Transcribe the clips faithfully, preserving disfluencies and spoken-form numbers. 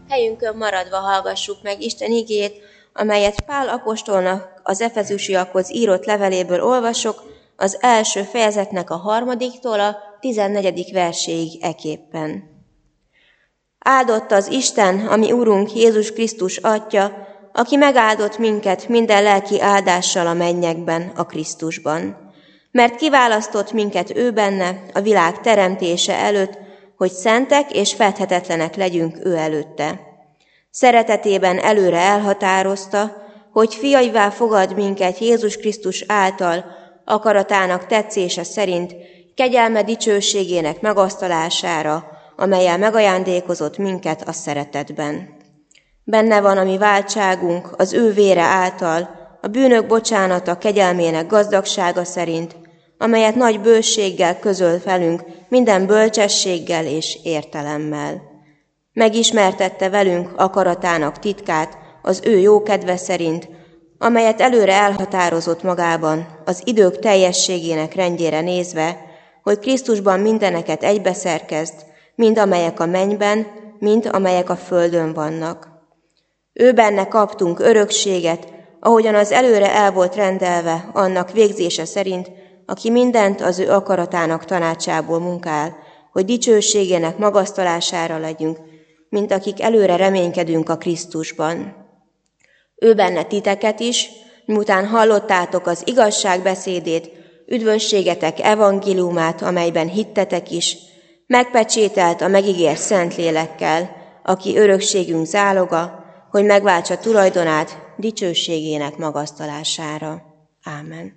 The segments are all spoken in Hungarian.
Helyünkön maradva hallgassuk meg Isten igéjét, amelyet Pál apostolnak az efezusiakhoz írott leveléből olvasok, az első fejezetnek a harmadiktól a tizennegyedik verséig eképpen. Áldott az Isten, ami Urunk Jézus Krisztus Atya, aki megáldott minket minden lelki áldással a mennyekben, a Krisztusban. Mert kiválasztott minket ő benne a világ teremtése előtt, hogy szentek és fedhetetlenek legyünk ő előtte. Szeretetében előre elhatározta, hogy fiaivá fogad minket Jézus Krisztus által, akaratának tetszése szerint, kegyelme dicsőségének megasztalására, amellyel megajándékozott minket a szeretetben. Benne van a mi váltságunk az ő vére által, a bűnök bocsánata kegyelmének gazdagsága szerint, amelyet nagy bőséggel közöl velünk minden bölcsességgel és értelemmel. Megismertette velünk akaratának titkát az ő jó kedve szerint, amelyet előre elhatározott magában az idők teljességének rendjére nézve, hogy Krisztusban mindeneket egybeszerkezd, mind amelyek a mennyben, mind amelyek a földön vannak. Ő benne kaptunk örökséget, ahogyan az előre el volt rendelve annak végzése szerint, aki mindent az ő akaratának tanácsából munkál, hogy dicsőségének magasztalására legyünk, mint akik előre reménykedünk a Krisztusban. Ő benne titeket is, miután hallottátok az igazság beszédét, üdvösségetek evangéliumát, amelyben hittetek is, megpecsételt a megígért Szentlélekkel, aki örökségünk záloga, hogy megváltsa tulajdonát dicsőségének magasztalására. Ámen.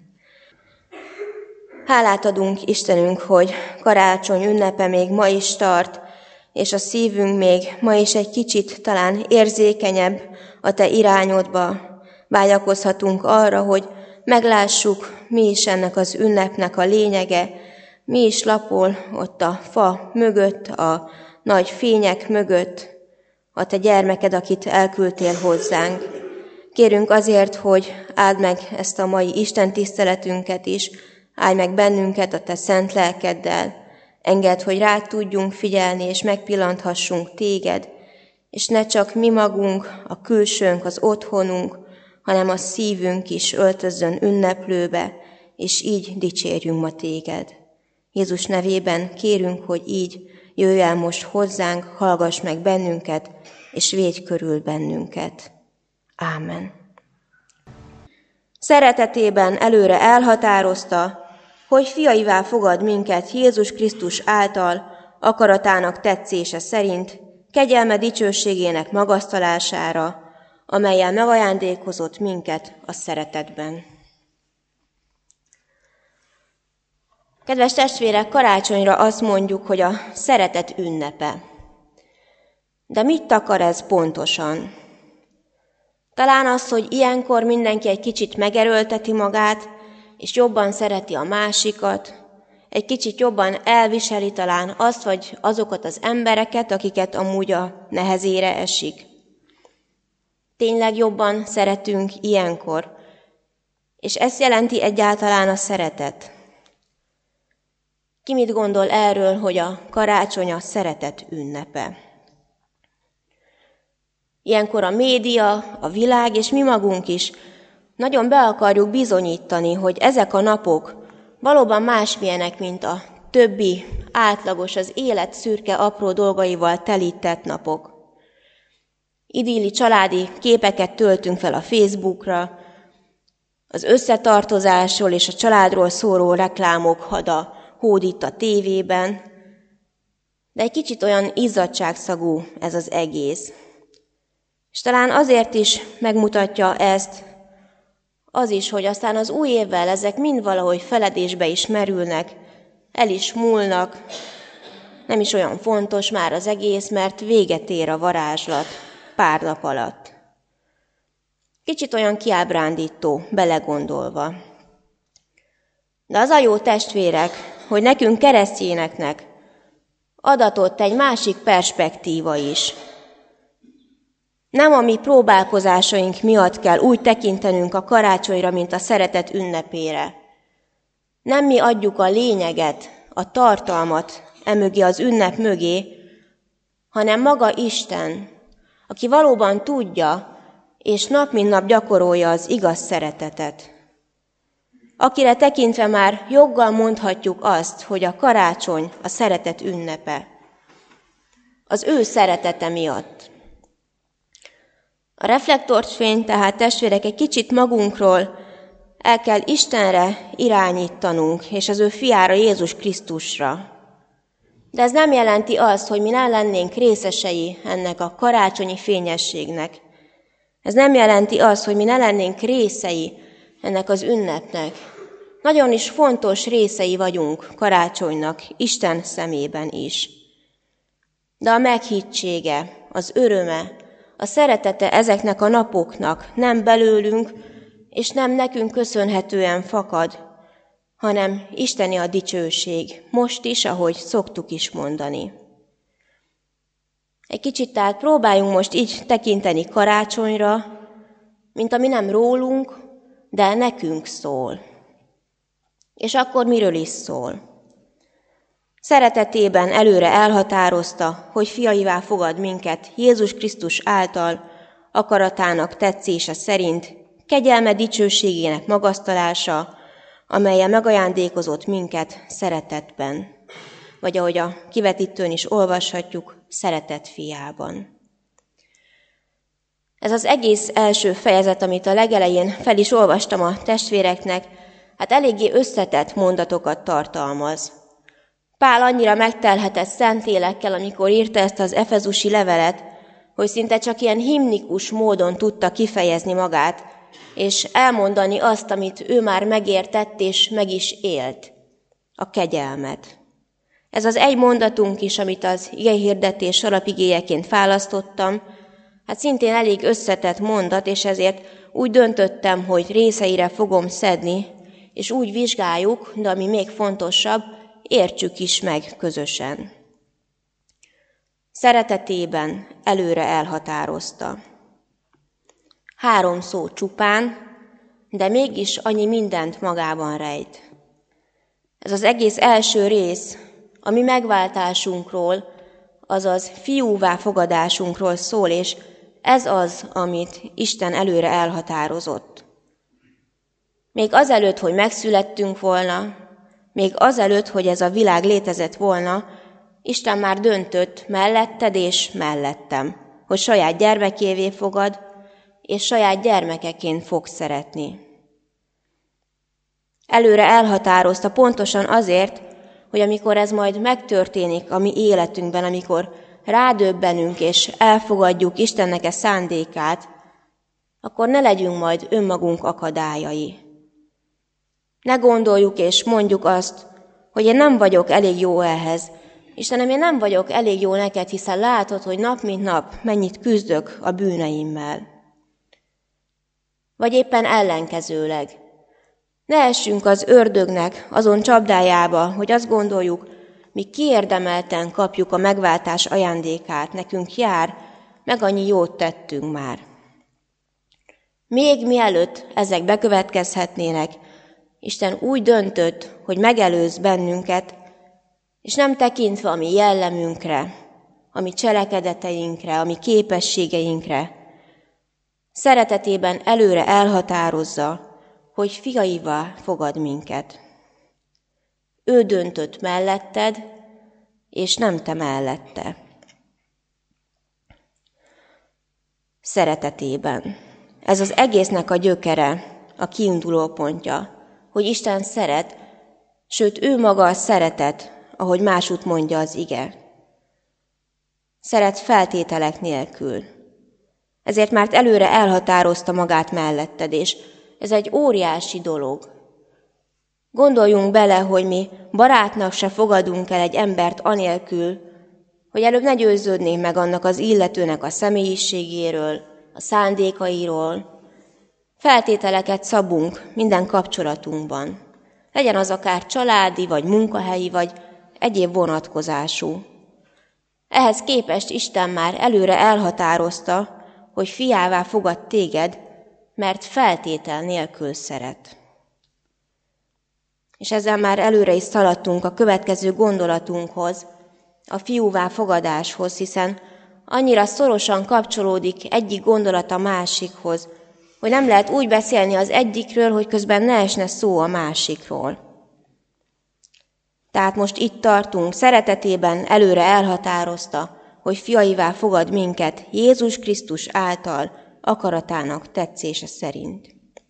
Hálát adunk Istenünk, hogy karácsony ünnepe még ma is tart, és a szívünk még ma is egy kicsit talán érzékenyebb a te irányodba. Vágyakozhatunk arra, hogy meglássuk, mi is ennek az ünnepnek a lényege, mi is lapol ott a fa mögött, a nagy fények mögött, a te gyermeked, akit elküldtél hozzánk. Kérünk azért, hogy áld meg ezt a mai Isten tiszteletünket is, áldj meg bennünket a te szent lelkeddel, engedd, hogy rád tudjunk figyelni, és megpillanthassunk téged, és ne csak mi magunk, a külsőnk, az otthonunk, hanem a szívünk is öltözzön ünneplőbe, és így dicsérjünk ma téged. Jézus nevében kérünk, hogy így jöjj el most hozzánk, hallgass meg bennünket, és védj körül bennünket. Ámen. Szeretetében előre elhatározta, hogy fiaivá fogad minket Jézus Krisztus által, akaratának tetszése szerint, kegyelme dicsőségének magasztalására, amellyel megajándékozott minket a szeretetben. Kedves testvérek, karácsonyra azt mondjuk, hogy a szeretet ünnepe. De mit akar ez pontosan? Talán az, hogy ilyenkor mindenki egy kicsit megerőlteti magát, és jobban szereti a másikat, egy kicsit jobban elviseli talán azt, vagy azokat az embereket, akiket amúgy a nehezére esik. Tényleg jobban szeretünk ilyenkor, és ezt jelenti egyáltalán a szeretet. Ki mit gondol erről, hogy a karácsony a szeretet ünnepe? Ilyenkor a média, a világ és mi magunk is nagyon be akarjuk bizonyítani, hogy ezek a napok valóban másmilyenek, mint a többi átlagos, az élet szürke apró dolgaival telített napok. Idilli családi képeket töltünk fel a Facebookra, az összetartozásról és a családról szóló reklámok hada hódít a tévében, de egy kicsit olyan izzadságszagú ez az egész. És talán azért is megmutatja ezt az is, hogy aztán az új évvel ezek mind valahogy feledésbe is merülnek, el is múlnak, nem is olyan fontos már az egész, mert véget ér a varázslat pár nap alatt. Kicsit olyan kiábrándító, belegondolva. De az a jó, testvérek, hogy nekünk keresztényeknek adatott egy másik perspektíva is. Nem a mi próbálkozásaink miatt kell úgy tekintenünk a karácsonyra, mint a szeretet ünnepére. Nem mi adjuk a lényeget, a tartalmat emögé, az ünnep mögé, hanem maga Isten, aki valóban tudja, és nap mint nap gyakorolja az igaz szeretetet. Akire tekintve már joggal mondhatjuk azt, hogy a karácsony a szeretet ünnepe. Az ő szeretete miatt. A reflektorfényt tehát, testvérek, egy kicsit magunkról el kell Istenre irányítanunk, és az ő fiára, Jézus Krisztusra. De ez nem jelenti azt, hogy mi nem lennénk részesei ennek a karácsonyi fényességnek. Ez nem jelenti azt, hogy mi ne lennénk részei ennek az ünnepnek. Nagyon is fontos részei vagyunk karácsonynak, Isten szemében is. De a meghittsége, az öröme, a szeretete ezeknek a napoknak nem belőlünk, és nem nekünk köszönhetően fakad, hanem isteni a dicsőség, most is, ahogy szoktuk is mondani. Egy kicsit tehát próbáljunk most így tekinteni karácsonyra, mint ami nem rólunk, de nekünk szól. És akkor miről is szól? Szeretetében előre elhatározta, hogy fiaivá fogad minket Jézus Krisztus által, akaratának tetszése szerint, kegyelme dicsőségének magasztalása, amellyel megajándékozott minket szeretetben. Vagy ahogy a kivetítőn is olvashatjuk, szeretet fiában. Ez az egész első fejezet, amit a legelején fel is olvastam a testvéreknek, hát eléggé összetett mondatokat tartalmaz. Pál annyira megtelhetett szentélekkel, amikor írta ezt az efezusi levelet, hogy szinte csak ilyen himnikus módon tudta kifejezni magát, és elmondani azt, amit ő már megértett és meg is élt, a kegyelmet. Ez az egy mondatunk is, amit az igehirdetés alapigéjeként választottam, hát szintén elég összetett mondat, és ezért úgy döntöttem, hogy részeire fogom szedni, és úgy vizsgáljuk, de ami még fontosabb, értsük is meg közösen. Szeretetében előre elhatározta. Három szó csupán, de mégis annyi mindent magában rejt. Ez az egész első rész, a mi megváltásunkról, azaz fiúvá fogadásunkról szól, és ez az, amit Isten előre elhatározott. Még azelőtt, hogy megszülettünk volna, még azelőtt, hogy ez a világ létezett volna, Isten már döntött melletted és mellettem, hogy saját gyermekévé fogad, és saját gyermekeként fog szeretni. Előre elhatározta pontosan azért, hogy amikor ez majd megtörténik a mi életünkben, amikor rádöbbenünk és elfogadjuk Istennek e szándékát, akkor ne legyünk majd önmagunk akadályai. Ne gondoljuk és mondjuk azt, hogy én nem vagyok elég jó ehhez. Istenem, én nem vagyok elég jó neked, hiszen látod, hogy nap mint nap mennyit küzdök a bűneimmel. Vagy éppen ellenkezőleg. Ne essünk az ördögnek azon csapdájába, hogy azt gondoljuk, mi kiérdemelten kapjuk a megváltás ajándékát, nekünk jár, meg annyi jót tettünk már. Még mielőtt ezek bekövetkezhetnének, Isten úgy döntött, hogy megelőz bennünket, és nem tekintve a mi jellemünkre, a mi cselekedeteinkre, a mi képességeinkre, szeretetében előre elhatározza, hogy fiaivá fogad minket. Ő döntött melletted, és nem te mellette. Szeretetében. Ez az egésznek a gyökere, a kiinduló pontja, hogy Isten szeret, sőt ő maga a szeretet, ahogy másút mondja az ige. Szeret feltételek nélkül. Ezért már előre elhatározta magát melletted, és ez egy óriási dolog. Gondoljunk bele, hogy mi barátnak se fogadunk el egy embert anélkül, hogy előbb ne győződnénk meg annak az illetőnek a személyiségéről, a szándékairól. Feltételeket szabunk minden kapcsolatunkban. Legyen az akár családi, vagy munkahelyi, vagy egyéb vonatkozású. Ehhez képest Isten már előre elhatározta, hogy fiává fogad téged, mert feltétel nélkül szeret. És ezzel már előre is szaladtunk a következő gondolatunkhoz, a fiúvá fogadáshoz, hiszen annyira szorosan kapcsolódik egyik gondolat a másikhoz, hogy nem lehet úgy beszélni az egyikről, hogy közben ne esne szó a másikról. Tehát most itt tartunk, szeretetében előre elhatározta, hogy fiaivá fogad minket Jézus Krisztus által akaratának tetszése szerint.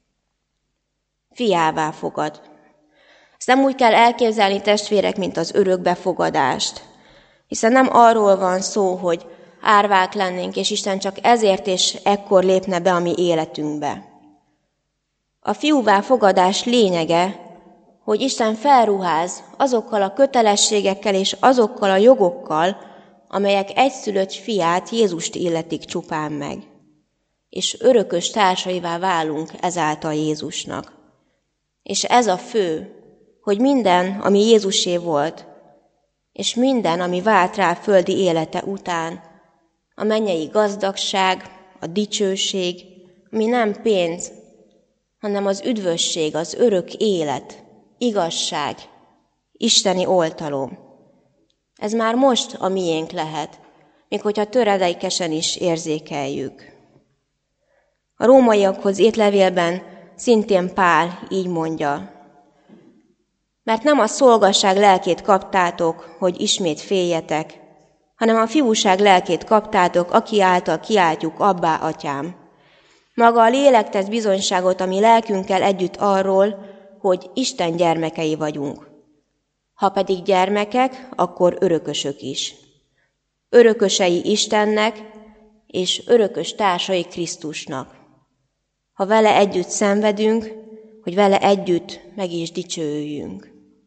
Fiává fogad. Ezt nem úgy kell elképzelni, testvérek, mint az örökbefogadást, hiszen nem arról van szó, hogy árvák lennénk, és Isten csak ezért és ekkor lépne be a mi életünkbe. A fiúvá fogadás lényege, hogy Isten felruház azokkal a kötelességekkel és azokkal a jogokkal, amelyek egyszülött fiát, Jézust illetik csupán meg. És örökös társaivá válunk ezáltal Jézusnak. És ez a fő, hogy minden, ami Jézusé volt, és minden, ami vált rá földi élete után, a mennyei gazdagság, a dicsőség, ami nem pénz, hanem az üdvösség, az örök élet, igazság, isteni oltalom. Ez már most a miénk lehet, még hogyha töredékesen is érzékeljük. A rómaiakhoz írt levélben szintén Pál így mondja: mert nem a szolgasság lelkét kaptátok, hogy ismét féljetek, hanem a fiúság lelkét kaptátok, aki által kiáltjuk, abbá, atyám. Maga a lélek tesz bizonyságot a mi lelkünkkel együtt arról, hogy Isten gyermekei vagyunk. Ha pedig gyermekek, akkor örökösök is. Örökösei Istennek, és örökös társai Krisztusnak. Ha vele együtt szenvedünk, hogy vele együtt meg is dicsőüljünk.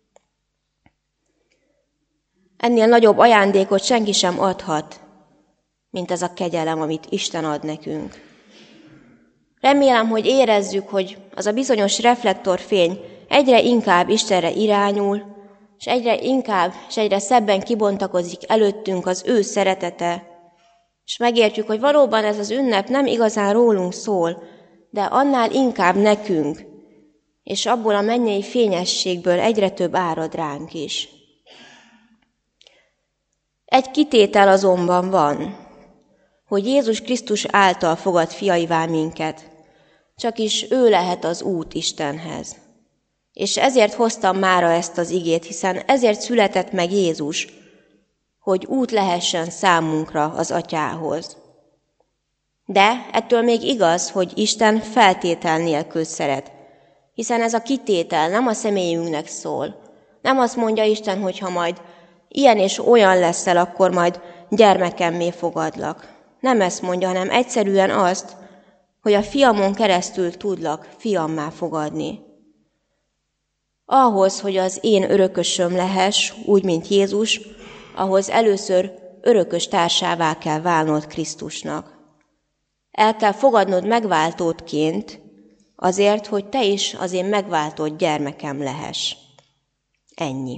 Ennél nagyobb ajándékot senki sem adhat, mint ez a kegyelem, amit Isten ad nekünk. Remélem, hogy érezzük, hogy az a bizonyos reflektorfény egyre inkább Istenre irányul, és egyre inkább és egyre szebben kibontakozik előttünk az ő szeretete, és megértjük, hogy valóban ez az ünnep nem igazán rólunk szól, de annál inkább nekünk, és abból a mennyei fényességből egyre több árad ránk is. Egy kitétel azonban van, hogy Jézus Krisztus által fogad fiaivá minket, csak is ő lehet az út Istenhez. És ezért hoztam mára ezt az igét, hiszen ezért született meg Jézus, hogy út lehessen számunkra az Atyához. De ettől még igaz, hogy Isten feltétel nélkül szeret, hiszen ez a kitétel nem a személyünknek szól. Nem azt mondja Isten, hogy ha majd ilyen és olyan leszel, akkor majd gyermekemmé fogadlak. Nem ezt mondja, hanem egyszerűen azt, hogy a fiamon keresztül tudlak fiammá fogadni. Ahhoz, hogy az én örökösöm lehess, úgy, mint Jézus, ahhoz először örökös társává kell válnod Krisztusnak. El kell fogadnod megváltódként, azért, hogy te is az én megváltott gyermekem lehess. Ennyi.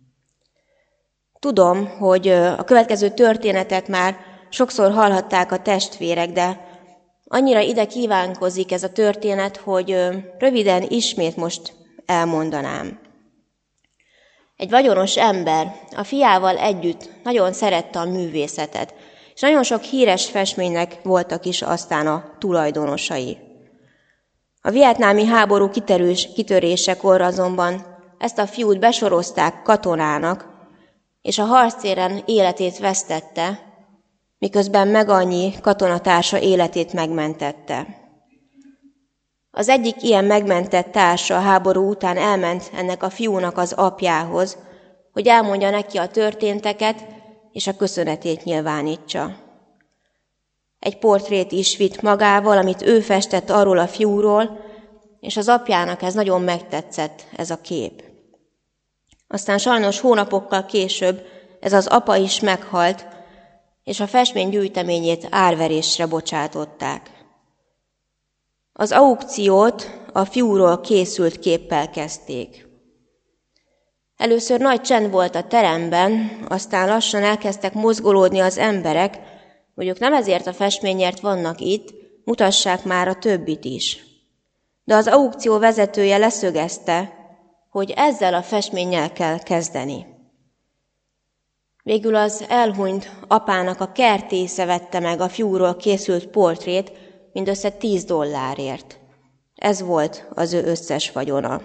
Tudom, hogy a következő történetet már sokszor hallhatták a testvérek, de annyira ide kívánkozik ez a történet, hogy röviden ismét most elmondanám. Egy vagyonos ember a fiával együtt nagyon szerette a művészetet, és nagyon sok híres festménynek voltak is aztán a tulajdonosai. A vietnámi háború kitörés, kitörésekor azonban ezt a fiút besorozták katonának, és a harctéren életét vesztette, miközben meg annyi katonatársa életét megmentette. Az egyik ilyen megmentett társa a háború után elment ennek a fiúnak az apjához, hogy elmondja neki a történteket, és a köszönetét nyilvánítsa. Egy portrét is vitt magával, amit ő festett arról a fiúról, és az apjának ez nagyon megtetszett, ez a kép. Aztán sajnos hónapokkal később ez az apa is meghalt, és a festmény gyűjteményét árverésre bocsátották. Az aukciót a fiúról készült képpel kezdték. Először nagy csend volt a teremben, aztán lassan elkezdtek mozgolódni az emberek, hogy ők nem ezért a festményért vannak itt, mutassák már a többit is. De az aukció vezetője leszögezte, hogy ezzel a festménnyel kell kezdeni. Végül az elhunyt apának a kertésze vette meg a fiúról készült portrét mindössze tíz dollárért. Ez volt az ő összes vagyona.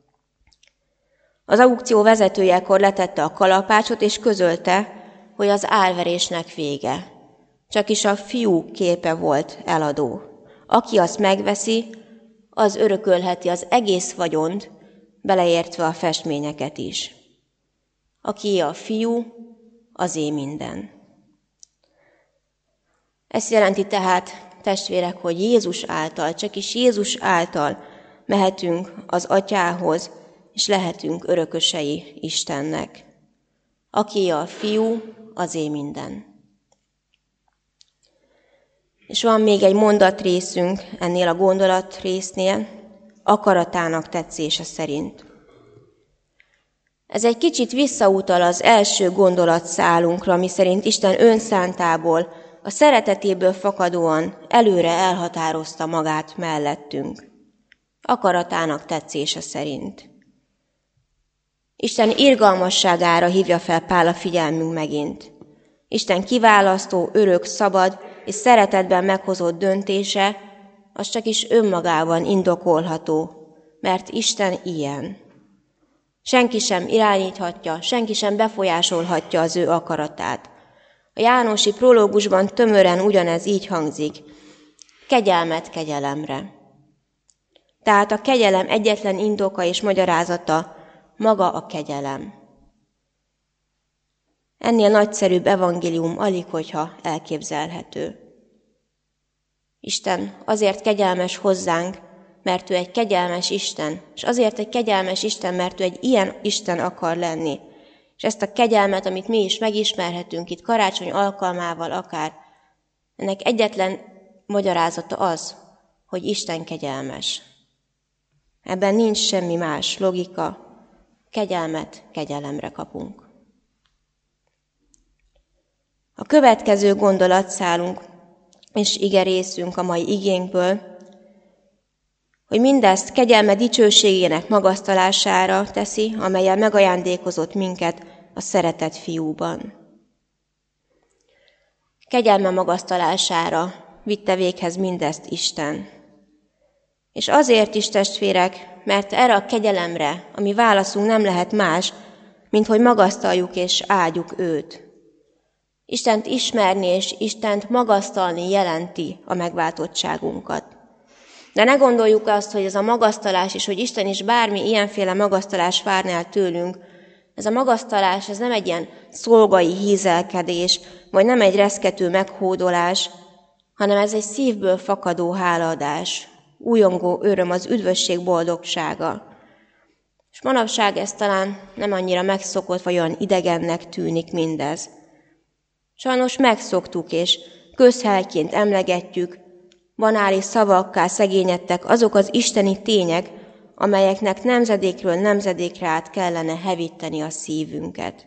Az aukció vezetője ekkor letette a kalapácsot, és közölte, hogy az árverésnek vége. Csakis a fiú képe volt eladó. Aki azt megveszi, az örökölheti az egész vagyont, beleértve a festményeket is. Aki a fiú, azé minden. Ez jelenti tehát, testvérek, hogy Jézus által, csak is Jézus által mehetünk az Atyához, és lehetünk örökösei Istennek. Aki a fiú, azé minden. És van még egy mondatrészünk ennél a gondolatrésznél, akaratának tetszése szerint. Ez egy kicsit visszautal az első gondolatszálunkra, miszerint Isten önszántából, a szeretetéből fakadóan előre elhatározta magát mellettünk. Akaratának tetszése szerint. Isten irgalmasságára hívja fel Pál a figyelmünk megint. Isten kiválasztó, örök, szabad és szeretetben meghozott döntése, az csak is önmagában indokolható, mert Isten ilyen. Senki sem irányíthatja, senki sem befolyásolhatja az ő akaratát. A jánosi prológusban tömören ugyanez így hangzik. Kegyelmet kegyelemre. Tehát a kegyelem egyetlen indoka és magyarázata maga a kegyelem. Ennél nagyszerűbb evangélium alig, hogyha elképzelhető. Isten azért kegyelmes hozzánk, mert ő egy kegyelmes Isten, és azért egy kegyelmes Isten, mert ő egy ilyen Isten akar lenni. És ezt a kegyelmet, amit mi is megismerhetünk itt karácsony alkalmával akár, ennek egyetlen magyarázata az, hogy Isten kegyelmes. Ebben nincs semmi más logika, kegyelmet kegyelemre kapunk. A következő gondolatszálunk és igerészünk a mai igénkből, hogy mindezt kegyelme dicsőségének magasztalására teszi, amellyel megajándékozott minket a szeretett fiúban. Kegyelme magasztalására vitte véghez mindezt Isten. És azért is, testvérek, mert erre a kegyelemre, ami válaszunk nem lehet más, mint hogy magasztaljuk és áldjuk őt. Istent ismerni és Istent magasztalni jelenti a megváltottságunkat. De ne gondoljuk azt, hogy ez a magasztalás is, hogy Isten is bármi ilyenféle magasztalás várna el tőlünk. Ez a magasztalás, ez nem egy ilyen szolgai hízelkedés, vagy nem egy reszkető meghódolás, hanem ez egy szívből fakadó hálaadás, újongó öröm, az üdvösség boldogsága. És manapság ez talán nem annyira megszokott, vagy olyan idegennek tűnik mindez. Sajnos megszoktuk, és közhelyként emlegetjük, banális szavakká szegényedtek azok az isteni tények, amelyeknek nemzedékről nemzedékre át kellene hevíteni a szívünket.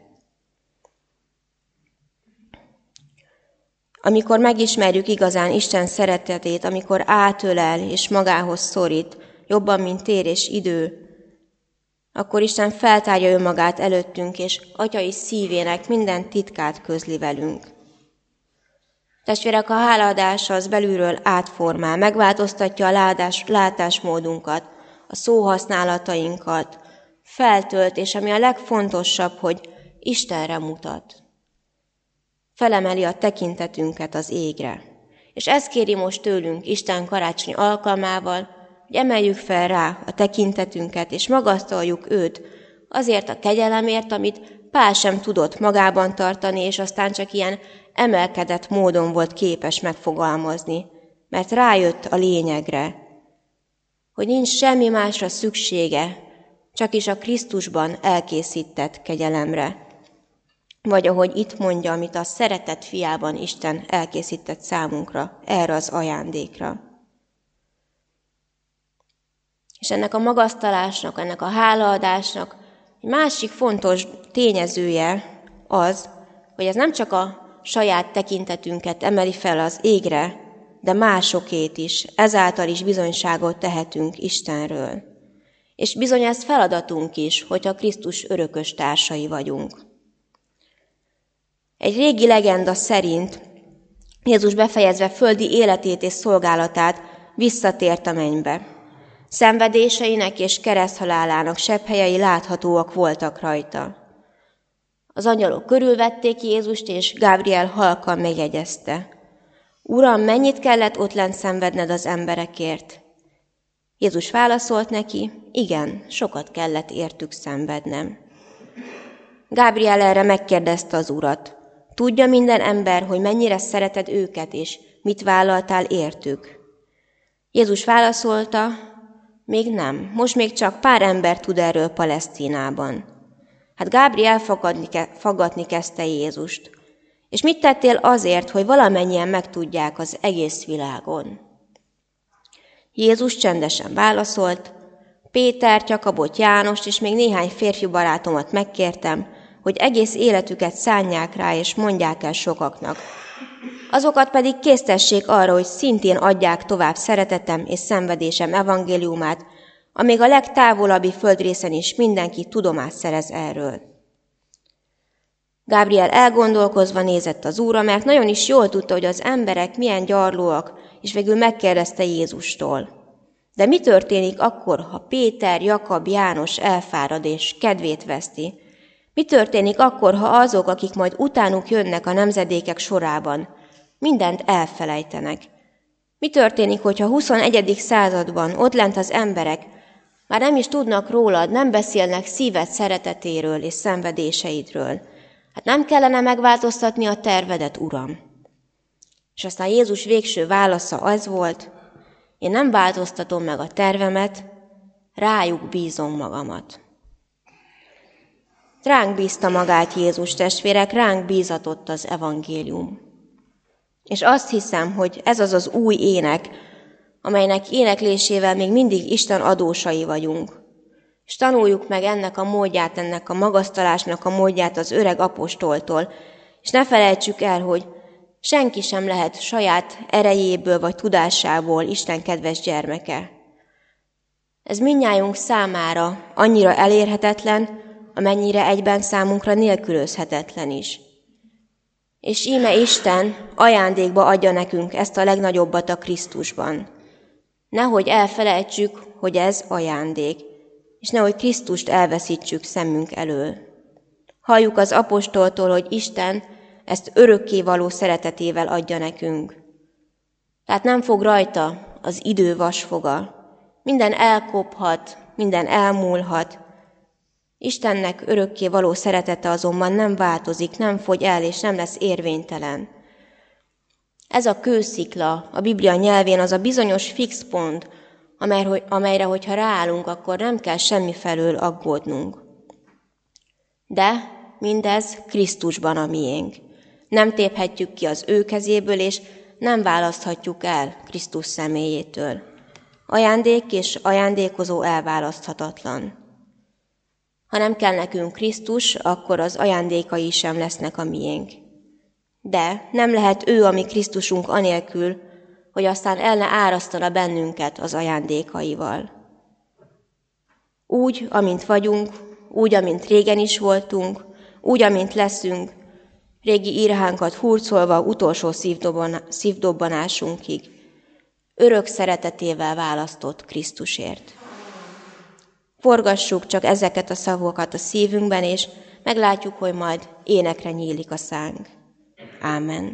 Amikor megismerjük igazán Isten szeretetét, amikor átölel és magához szorít, jobban, mint tér és idő, akkor Isten feltárja önmagát előttünk, és atyai szívének minden titkát közli velünk. Testvérek, a hálaadás az belülről átformál, megváltoztatja a látás, látásmódunkat, a szóhasználatainkat, feltölt, és ami a legfontosabb, hogy Istenre mutat. Felemeli a tekintetünket az égre. És ezt kéri most tőlünk Isten karácsony alkalmával, hogy emeljük fel rá a tekintetünket, és magasztaljuk őt azért a kegyelemért, amit Pál sem tudott magában tartani, és aztán csak ilyen emelkedett módon volt képes megfogalmazni, mert rájött a lényegre, hogy nincs semmi másra szüksége, csak is a Krisztusban elkészített kegyelemre. Vagy ahogy itt mondja, amit a szeretett fiában Isten elkészített számunkra, erre az ajándékra. És ennek a magasztalásnak, ennek a hálaadásnak egy másik fontos tényezője az, hogy ez nem csak a saját tekintetünket emeli fel az égre, de másokét is, ezáltal is bizonyságot tehetünk Istenről. És bizony ez feladatunk is, hogyha Krisztus örökös társai vagyunk. Egy régi legenda szerint Jézus befejezve földi életét és szolgálatát visszatért a mennybe. Szenvedéseinek és kereszthalálának sebhelyei láthatóak voltak rajta. Az angyalok körülvették Jézust, és Gábriel halkan megjegyezte: Uram, mennyit kellett ott lent szenvedned az emberekért? Jézus válaszolt neki: igen, sokat kellett értük szenvednem. Gábriel erre megkérdezte az Urat: tudja minden ember, hogy mennyire szereted őket, és mit vállaltál értük? Jézus válaszolta: még nem, most még csak pár ember tud erről Palesztinában. Hát Gábriel fogadni, fogadni kezdte Jézust. És mit tettél azért, hogy valamennyien megtudják az egész világon? Jézus csendesen válaszolt: Pétert, Jakabot, Jánost és még néhány férfi barátomat megkértem, hogy egész életüket szánják rá és mondják el sokaknak. Azokat pedig késztessék arra, hogy szintén adják tovább szeretetem és szenvedésem evangéliumát, amíg a legtávolabbi földrészen is mindenki tudomást szerez erről. Gábriel elgondolkozva nézett az Úrra, mert nagyon is jól tudta, hogy az emberek milyen gyarlóak, és végül megkérdezte Jézustól: de mi történik akkor, ha Péter, Jakab, János elfárad és kedvét veszti? Mi történik akkor, ha azok, akik majd utánuk jönnek a nemzedékek sorában, mindent elfelejtenek? Mi történik, hogyha a huszonegyedik században ott lent az emberek már nem is tudnak rólad, nem beszélnek szíved szeretetéről és szenvedéseidről? Hát nem kellene megváltoztatni a tervedet, Uram? És aztán Jézus végső válasza az volt: én nem változtatom meg a tervemet, rájuk bízom magamat. Ránk bízta magát Jézus, testvérek, ránk bízatott az evangélium. És azt hiszem, hogy ez az az új ének, amelynek éneklésével még mindig Isten adósai vagyunk. És tanuljuk meg ennek a módját, ennek a magasztalásnak a módját az öreg apostoltól, és ne felejtsük el, hogy senki sem lehet saját erejéből vagy tudásából Isten kedves gyermeke. Ez mindnyájunk számára annyira elérhetetlen, amennyire egyben számunkra nélkülözhetetlen is. És íme Isten ajándékba adja nekünk ezt a legnagyobbat a Krisztusban. Nehogy elfelejtsük, hogy ez ajándék, és nehogy Krisztust elveszítsük szemünk elől. Halljuk az apostoltól, hogy Isten ezt örökkévaló szeretetével adja nekünk. Tehát nem fog rajta az idő vasfoga. Minden elkophat, minden elmúlhat. Istennek örökkévaló szeretete azonban nem változik, nem fogy el, és nem lesz érvénytelen. Ez a kőszikla a Biblia nyelvén az a bizonyos fix pont, amelyre, hogyha ráállunk, akkor nem kell semmifelől aggódnunk. De mindez Krisztusban a miénk. Nem téphetjük ki az ő kezéből, és nem választhatjuk el Krisztus személyétől. Ajándék és ajándékozó elválaszthatatlan. Ha nem kell nekünk Krisztus, akkor az ajándékai sem lesznek a miénk. De nem lehet ő a mi Krisztusunk anélkül, hogy aztán el ne árasztana bennünket az ajándékaival. Úgy, amint vagyunk, úgy, amint régen is voltunk, úgy, amint leszünk, régi írhánkat hurcolva utolsó szívdobbanásunkig, örök szeretetével választott Krisztusért. Forgassuk csak ezeket a szavakat a szívünkben, és meglátjuk, hogy majd énekre nyílik a szánk. Ámen.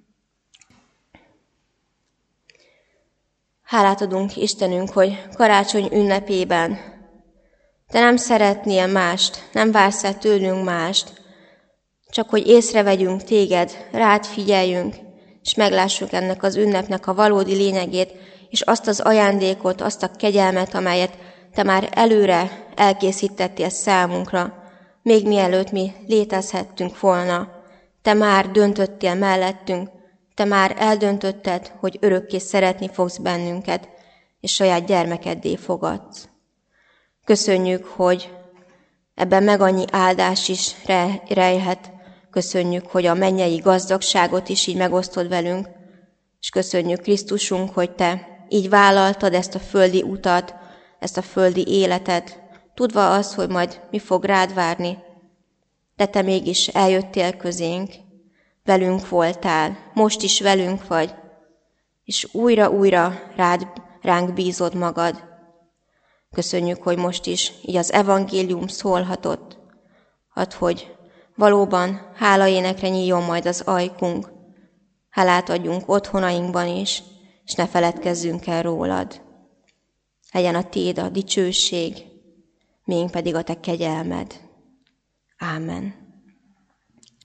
Hálát adunk Istenünk, hogy karácsony ünnepében te nem szeretnél mást, nem vársz el tőlünk mást, csak hogy észrevegyünk téged, rád figyeljünk, és meglássuk ennek az ünnepnek a valódi lényegét, és azt az ajándékot, azt a kegyelmet, amelyet te már előre elkészítettél számunkra, még mielőtt mi létezhettünk volna. Te már döntöttél mellettünk, te már eldöntötted, hogy örökké szeretni fogsz bennünket, és saját gyermekeddé fogadsz. Köszönjük, hogy ebben meg annyi áldás is rejhet. Köszönjük, hogy a mennyei gazdagságot is így megosztod velünk, és köszönjük Krisztusunk, hogy te így vállaltad ezt a földi utat, ezt a földi életet, tudva az, hogy majd mi fog rád várni, de te mégis eljöttél közénk. velünk voltál, most is velünk vagy, és újra-újra rád, ránk bízod magad. Köszönjük, hogy most is így az evangélium szólhatott. Add, hogy valóban hálaénekre nyíljon majd az ajkunk, hálát adjunk otthonainkban is, és ne feledkezzünk el rólad. Legyen a tiéd a dicsőség, miénk pedig a te kegyelmed. Ámen.